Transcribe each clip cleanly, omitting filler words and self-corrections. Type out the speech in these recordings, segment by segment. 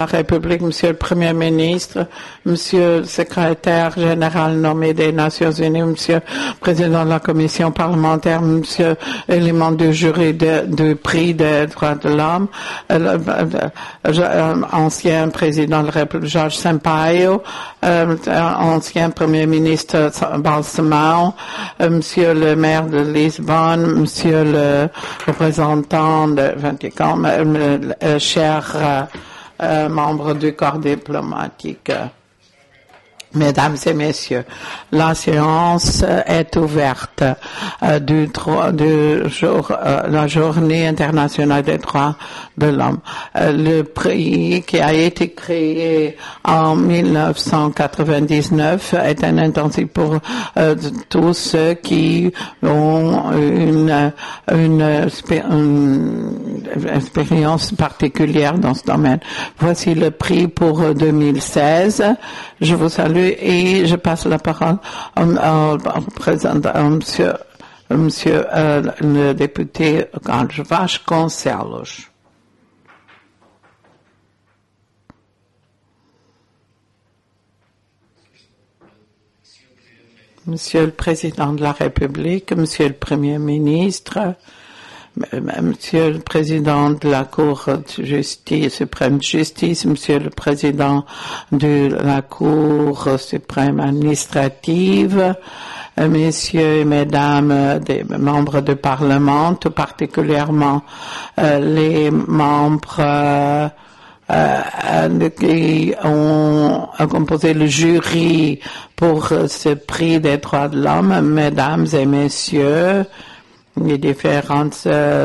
La République, Monsieur le Premier ministre, Monsieur le Secrétaire général nommé des Nations Unies, Monsieur le Président de la Commission parlementaire, Monsieur l'élément du jury du prix des droits de l'homme, ancien président de la République Jorge Sampaio, ancien Premier ministre Balsemão, Monsieur le maire de Lisbonne, Monsieur le représentant de Vatican, cher membres du corps diplomatique. Mesdames et messieurs, la séance est ouverte la journée internationale des droits de l'homme. Le prix qui a été créé en 1999 est un intensif pour tous ceux qui ont une expérience particulière dans ce domaine. Voici le prix pour 2016. Je vous salue et je passe la parole au président, monsieur le député Carlos Vasconcelos. Monsieur le Président de la République, Monsieur le Premier ministre, Monsieur le Président de la Cour de justice, suprême de justice, Monsieur le Président de la Cour suprême administrative, Messieurs et Mesdames des membres du Parlement, tout particulièrement les membres qui ont composé le jury pour ce prix des droits de l'homme, Mesdames et Messieurs, les différentes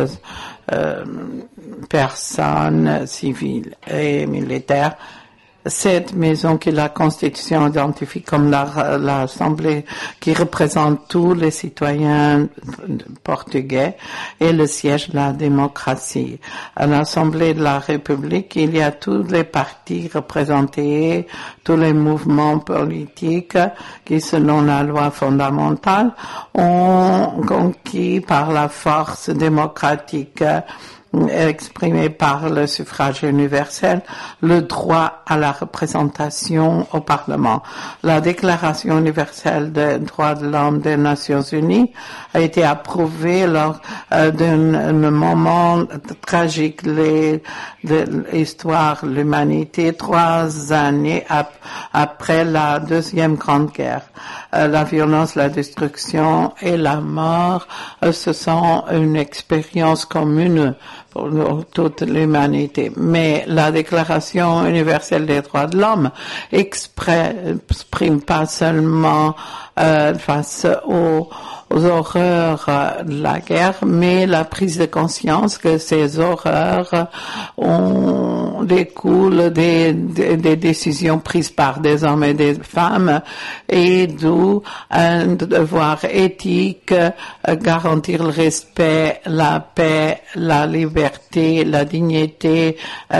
personnes civiles et militaires. Cette maison que la Constitution identifie comme l'Assemblée qui représente tous les citoyens portugais est le siège de la démocratie. À l'Assemblée de la République, il y a tous les partis représentés, tous les mouvements politiques qui, selon la loi fondamentale, ont conquis par la force démocratique exprimé par le suffrage universel, le droit à la représentation au Parlement. La Déclaration universelle des droits de l'homme des Nations Unies a été approuvée lors d'un moment tragique de l'histoire de l'humanité, 3 années après la Deuxième Grande Guerre. La violence, la destruction et la mort, ce sont une expérience commune pour toute l'humanité. Mais la Déclaration universelle des droits de l'homme exprime pas seulement face aux horreurs de la guerre, mais la prise de conscience que ces horreurs découlent des décisions prises par des hommes et des femmes, et d'où un devoir éthique, garantir le respect, la paix, la liberté, la dignité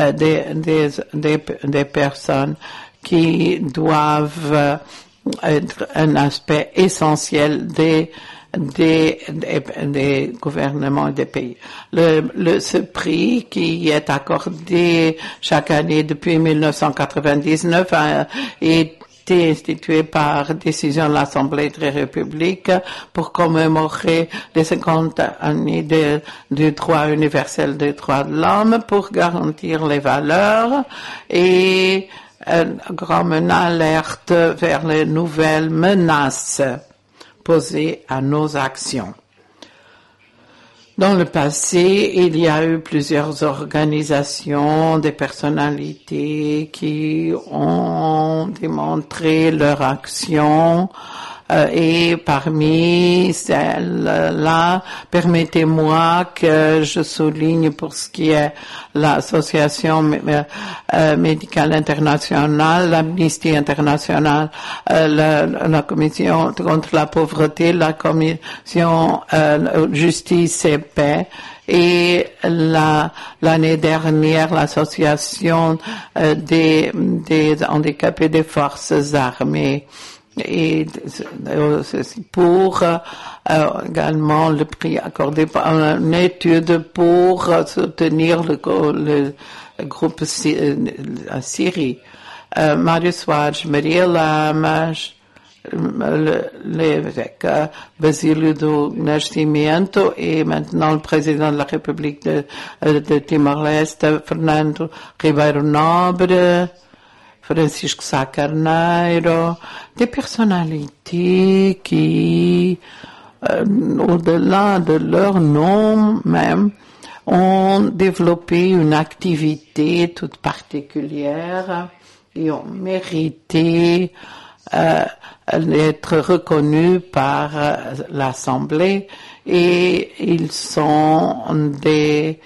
des personnes qui doivent être un aspect essentiel des gouvernements et des pays. Ce prix qui est accordé chaque année depuis 1999 a été institué par décision de l'Assemblée de la République pour commémorer les 50 années du droit universel des droits de l'homme, pour garantir les valeurs et comme une alerte vers les nouvelles menaces posées à nos actions. Dans le passé, il y a eu plusieurs organisations, des personnalités qui ont démontré leur action. Et parmi celles-là, permettez-moi que je souligne pour ce qui est l'Association médicale internationale, l'Amnesty internationale, la Commission contre la pauvreté, la Commission justice et paix, et l'année dernière, l'Association des handicapés des forces armées. Et pour également le prix accordé par une étude pour soutenir groupe Syrie, Mário Soares, Maria Lamas, l'évêque Basílio do Nascimento et maintenant le président de la République de Timor-Leste, Fernando Ribeiro Nobre, Francisco Sá Carneiro, des personnalités qui, au-delà de leur nom même, ont développé une activité toute particulière et ont mérité d'être reconnus par l'Assemblée, et ils sont des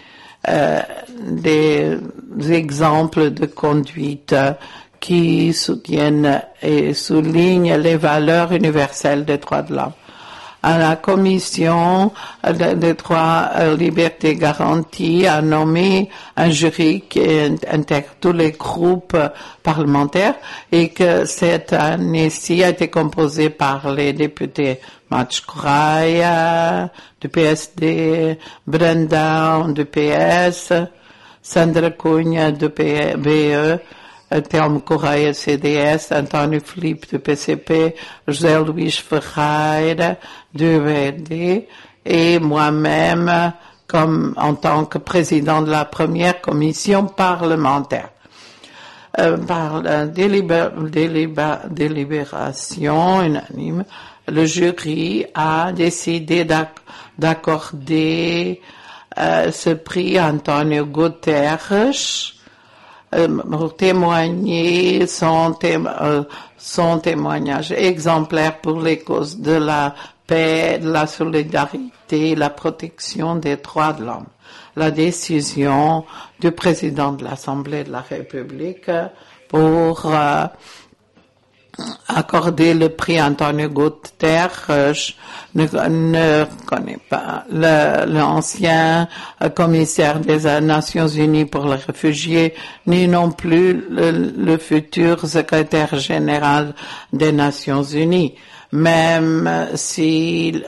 exemples de conduite qui soutiennent et soulignent les valeurs universelles des droits de l'homme. À la commission des droits, libertés garanties a nommé un jury qui intègre tous les groupes parlementaires, et que cette année-ci a été composée par les députés Mats Correia du PSD, Brandão du PS, Sandra Cunha du BE, Telmo Correia, CDS, António Filipe, do PCP, José Luís Ferreira, du VD, et moi-même, en tant que président de la première commission parlementaire. Par la délibération unanime, le jury a décidé d'accorder ce prix à António Guterres, pour témoigner son témoignage exemplaire pour les causes de la paix, de la solidarité, la protection des droits de l'homme. La décision du président de l'Assemblée de la République pour accorder le prix António Guterres ne connaît pas l'ancien commissaire des Nations Unies pour les réfugiés, ni non plus le futur secrétaire général des Nations Unies. Même si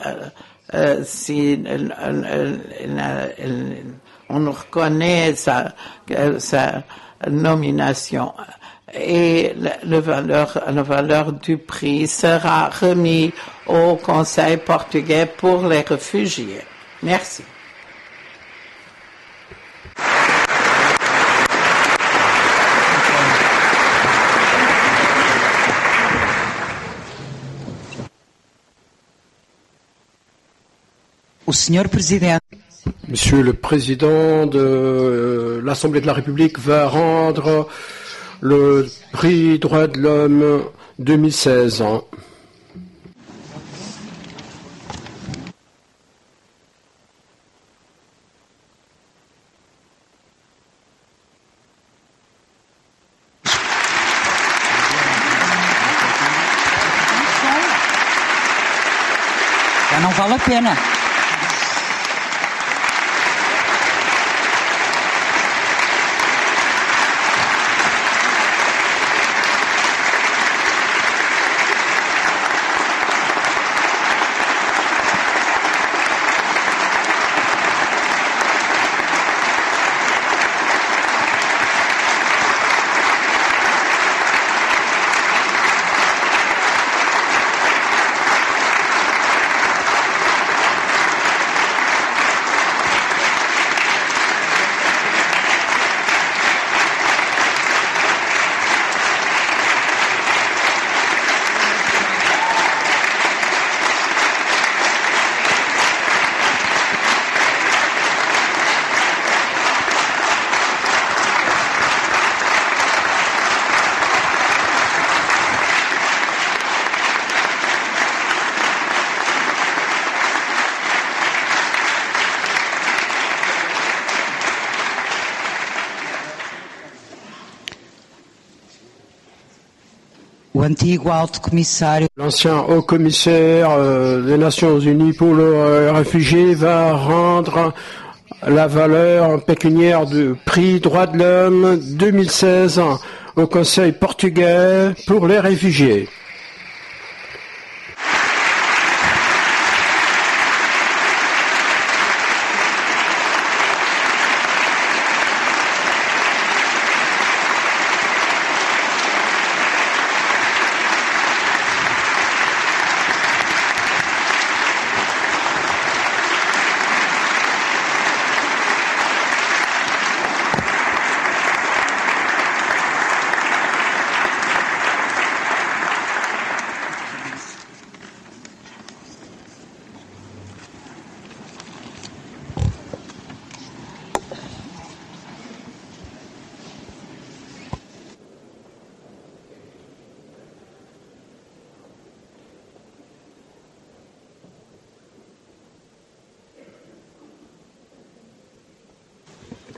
on reconnaît sa nomination, et la valeur du prix sera remis au Conseil portugais pour les réfugiés. Merci. Monsieur le Président de l'Assemblée de la République va rendre le prix Droits de l'Homme 2016. Já não vale a pena. L'ancien haut-commissaire des Nations Unies pour les réfugiés va rendre la valeur pécuniaire du prix Droits de l'Homme 2016 au Conseil portugais pour les réfugiés.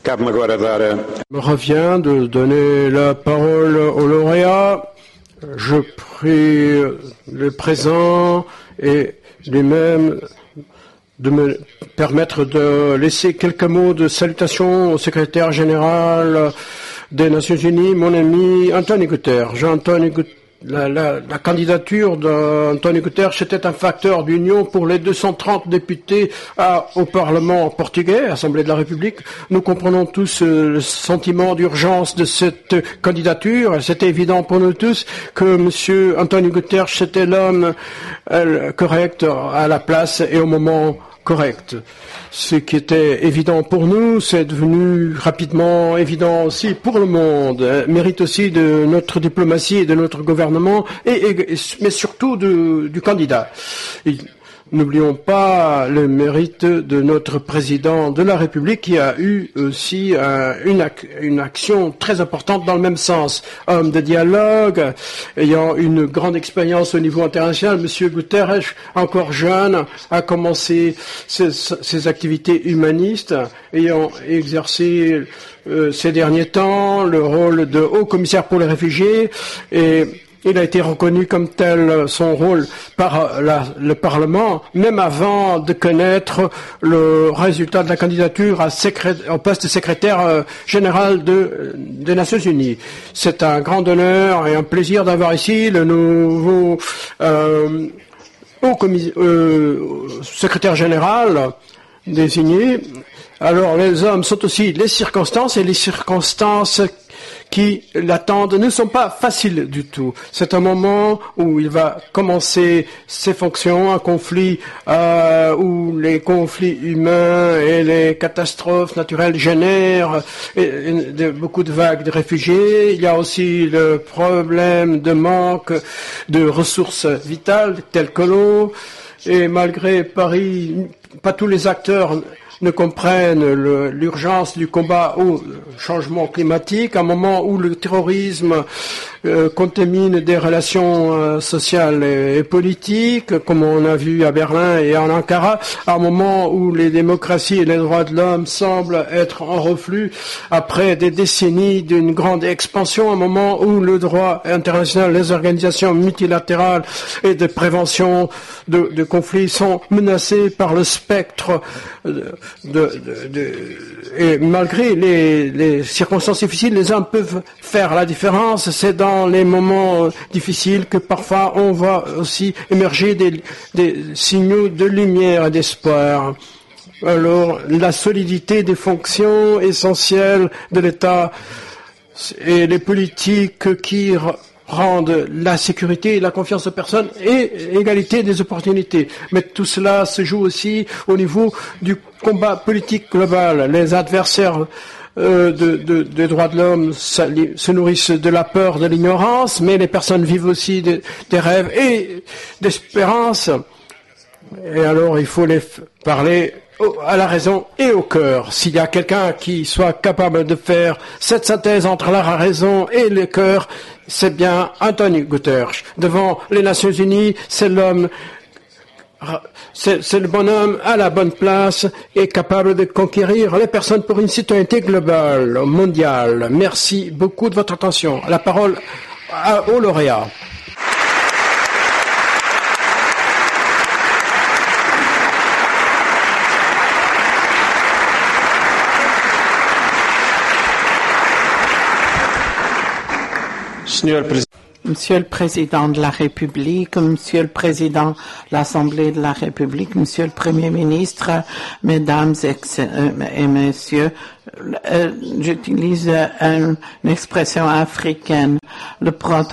me revient de donner la parole au lauréat. Je prie les présents et lui-même de me permettre de laisser quelques mots de salutation au secrétaire général des Nations Unies, mon ami Antonio Guterres. La candidature d'Antonio Guterres était un facteur d'union pour les 230 députés au Parlement portugais, Assemblée de la République. Nous comprenons tous le sentiment d'urgence de cette candidature. C'était évident pour nous tous que M. Antonio Guterres était l'homme correct à la place et au moment correct. Ce qui était évident pour nous, c'est devenu rapidement évident aussi pour le monde, mérite aussi de notre diplomatie et de notre gouvernement, mais surtout du candidat. N'oublions pas le mérite de notre président de la République qui a eu aussi une action très importante dans le même sens. Homme de dialogue, ayant une grande expérience au niveau international, M. Guterres, encore jeune, a commencé ses activités humanistes, ayant exercé ces derniers temps le rôle de haut commissaire pour les réfugiés et il a été reconnu comme tel son rôle par le Parlement, même avant de connaître le résultat de la candidature au poste de secrétaire général des Nations Unies. C'est un grand honneur et un plaisir d'avoir ici le nouveau secrétaire général désigné. Alors les hommes sont aussi les circonstances et les circonstances qui l'attendent ne sont pas faciles du tout. C'est un moment où il va commencer ses fonctions, un conflit où les conflits humains et les catastrophes naturelles génèrent beaucoup de vagues de réfugiés. Il y a aussi le problème de manque de ressources vitales telles que l'eau. Et malgré Paris, pas tous les acteurs ne comprennent l'urgence du combat au changement climatique, à un moment où le terrorisme contamine des relations sociales et politiques, comme on a vu à Berlin et en Ankara, à un moment où les démocraties et les droits de l'homme semblent être en reflux après des décennies d'une grande expansion, à un moment où le droit international, les organisations multilatérales et de prévention de conflits sont menacés par le spectre et malgré les circonstances difficiles, les hommes peuvent faire la différence. C'est dans les moments difficiles que parfois on voit aussi émerger des signaux de lumière et d'espoir. Alors, la solidité des fonctions essentielles de l'État et les politiques qui rendent la sécurité et la confiance aux personnes et égalité des opportunités. Mais tout cela se joue aussi au niveau du combat politique global. Les adversaires des droits de l'homme se nourrissent de la peur, de l'ignorance, mais les personnes vivent aussi des rêves et d'espérance. Et alors il faut les parler à la raison et au cœur. S'il y a quelqu'un qui soit capable de faire cette synthèse entre la raison et le cœur, c'est bien Antonio Guterres. Devant les Nations Unies, c'est l'homme, c'est le bonhomme à la bonne place et capable de conquérir les personnes pour une citoyenneté globale, mondiale. Merci beaucoup de votre attention. La parole au lauréat. Monsieur le Président de la République, Monsieur le Président de l'Assemblée de la République, Monsieur le Premier ministre, Mesdames et Messieurs, j'utilise une expression africaine, tout le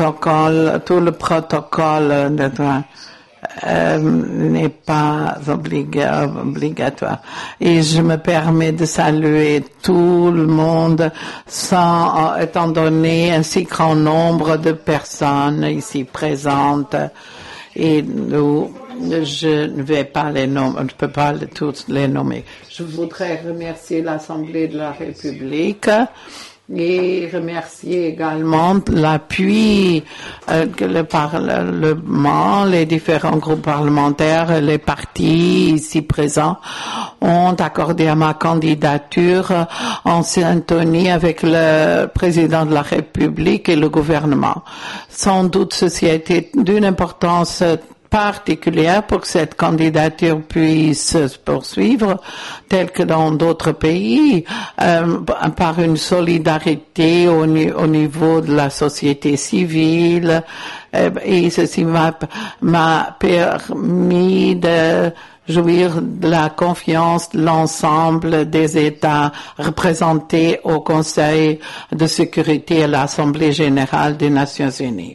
protocole de droit n'est pas obligatoire. Et je me permets de saluer tout le monde étant donné un si grand nombre de personnes ici présentes. Et je ne vais pas les nommer, je ne peux pas tous les nommer. Je voudrais remercier l'Assemblée de la République et remercier également l'appui que le Parlement, les différents groupes parlementaires, les partis ici présents ont accordé à ma candidature en syntonie avec le président de la République et le gouvernement. Sans doute, ceci a été d'une importance particulière pour que cette candidature puisse se poursuivre, tel que dans d'autres pays, par une solidarité au niveau de la société civile. Et ceci m'a permis de jouir de la confiance de l'ensemble des États représentés au Conseil de sécurité et à l'Assemblée générale des Nations unies.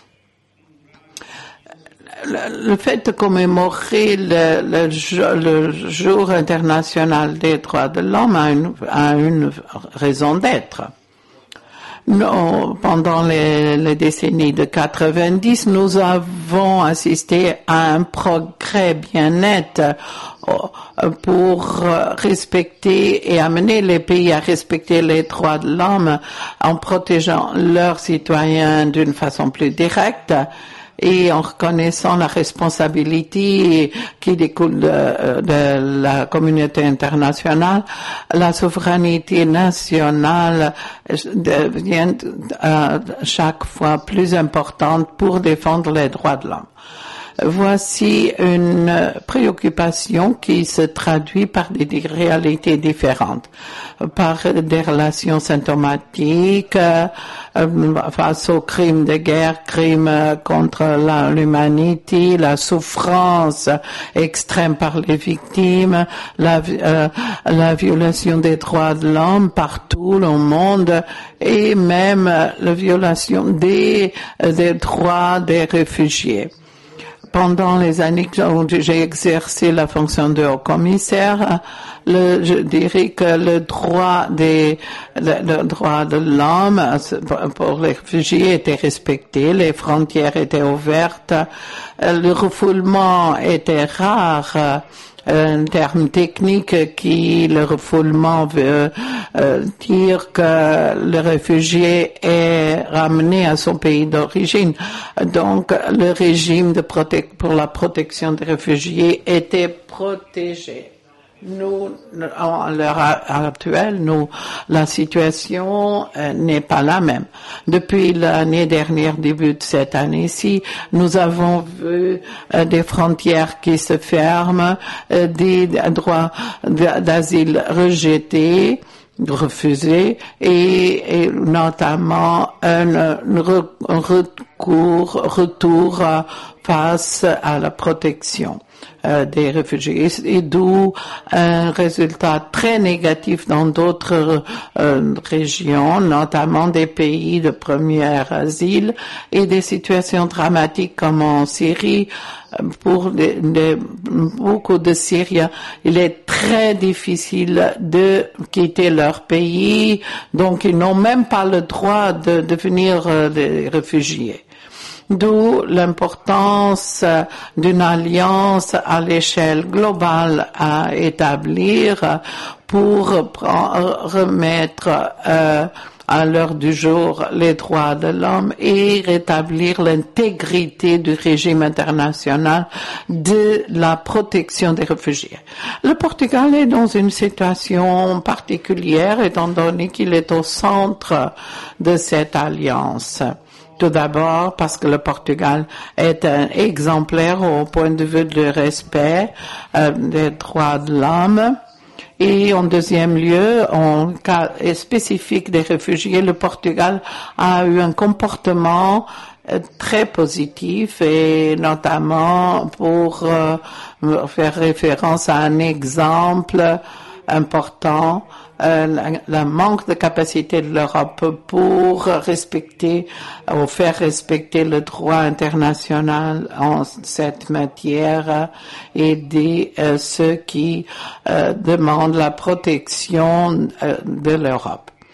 Le fait de commémorer le jour international des droits de l'homme a une raison d'être. Pendant les décennies de 90, nous avons assisté à un progrès bien net pour respecter et amener les pays à respecter les droits de l'homme en protégeant leurs citoyens d'une façon plus directe et en reconnaissant la responsabilité qui découle de la communauté internationale. La souveraineté nationale devient chaque fois plus importante pour défendre les droits de l'homme. Voici une préoccupation qui se traduit par des réalités différentes, par des relations symptomatiques face aux crimes de guerre, crimes contre l'humanité, la souffrance extrême par les victimes, la violation des droits de l'homme partout dans le monde et même la violation des droits des réfugiés. Pendant les années où j'ai exercé la fonction de haut-commissaire, je dirais que le droit de l'homme pour les réfugiés était respecté, les frontières étaient ouvertes, le refoulement était rare. Un terme technique le refoulement veut dire que le réfugié est ramené à son pays d'origine. Donc, le régime pour la protection des réfugiés était protégé. Nous, à l'heure actuelle, la situation n'est pas la même. Depuis l'année dernière, début de cette année-ci, nous avons vu des frontières qui se ferment, des droits d'asile rejetés, refusés, et notamment un retour face à la protection des réfugiés, et d'où un résultat très négatif dans d'autres régions, notamment des pays de premier asile et des situations dramatiques comme en Syrie. Pour beaucoup de Syriens, il est très difficile de quitter leur pays, donc ils n'ont même pas le droit de devenir des réfugiés. D'où l'importance d'une alliance à l'échelle globale à établir pour remettre à l'heure du jour les droits de l'homme et rétablir l'intégrité du régime international de la protection des réfugiés. Le Portugal est dans une situation particulière étant donné qu'il est au centre de cette alliance. Tout d'abord parce que le Portugal est un exemplaire au point de vue du respect des droits de l'homme. Et en deuxième lieu, en cas spécifique des réfugiés, le Portugal a eu un comportement très positif et notamment pour faire référence à un exemple important, le manque de capacité de l'Europe pour respecter ou faire respecter le droit international en cette matière, aider ceux qui demandent la protection de l'Europe.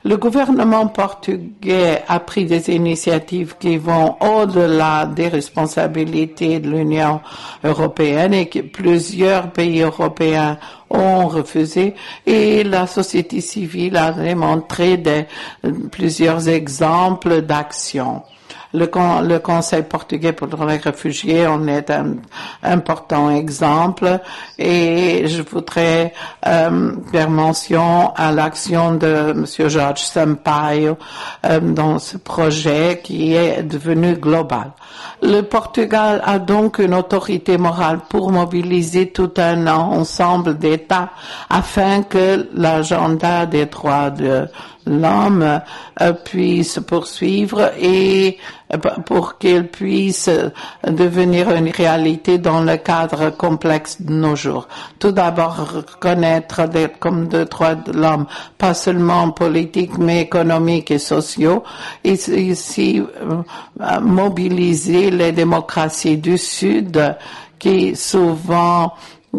Le gouvernement portugais a pris des initiatives qui vont au-delà des responsabilités de l'Union européenne et que plusieurs pays européens ont refusé, et la société civile a démontré plusieurs exemples d'action. Le Conseil portugais pour les réfugiés en est un important exemple, et je voudrais faire mention à l'action de M. Jorge Sampaio dans ce projet qui est devenu global. Le Portugal a donc une autorité morale pour mobiliser tout un ensemble d'États afin que l'agenda des droits de l'homme puisse poursuivre et pour qu'il puisse devenir une réalité dans le cadre complexe de nos jours. Tout d'abord, reconnaître comme des droits de l'homme, pas seulement politiques, mais économiques et sociaux, et ici mobiliser les démocraties du Sud qui souvent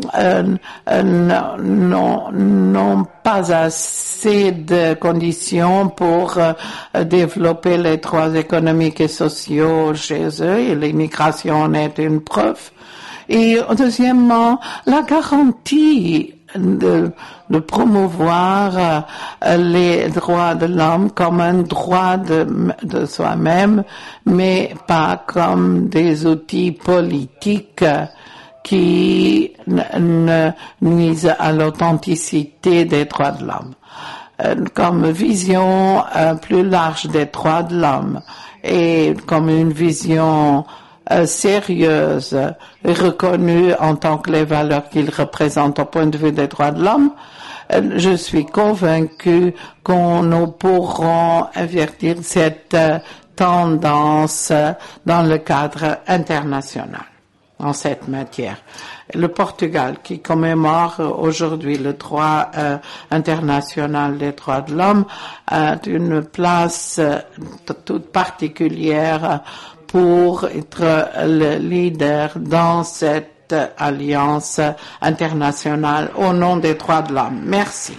n'ont pas assez de conditions pour développer les droits économiques et sociaux chez eux, et l'immigration en est une preuve. Et deuxièmement, la garantie de promouvoir les droits de l'homme comme un droit de soi-même, mais pas comme des outils politiques qui nuisent à l'authenticité des droits de l'homme. Comme vision plus large des droits de l'homme et comme une vision sérieuse et reconnue en tant que les valeurs qu'ils représentent au point de vue des droits de l'homme, je suis convaincue qu'on nous pourrons invertir cette tendance dans le cadre international en cette matière. Le Portugal, qui commémore aujourd'hui le droit international des droits de l'homme, a une place toute particulière pour être le leader dans cette alliance internationale au nom des droits de l'homme. Merci.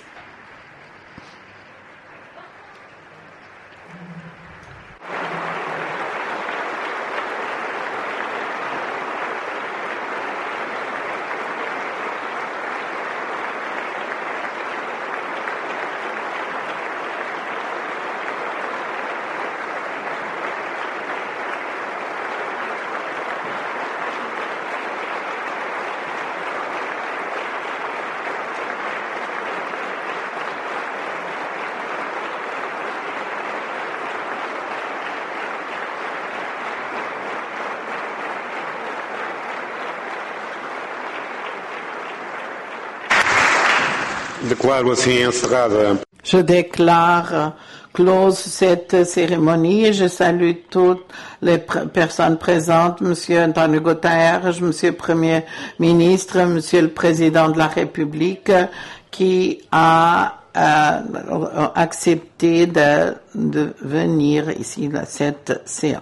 Je déclare close cette cérémonie et je salue toutes les personnes présentes, Monsieur António Guterres, Monsieur le Premier ministre, Monsieur le Président de la République, qui a accepté de venir ici à cette séance.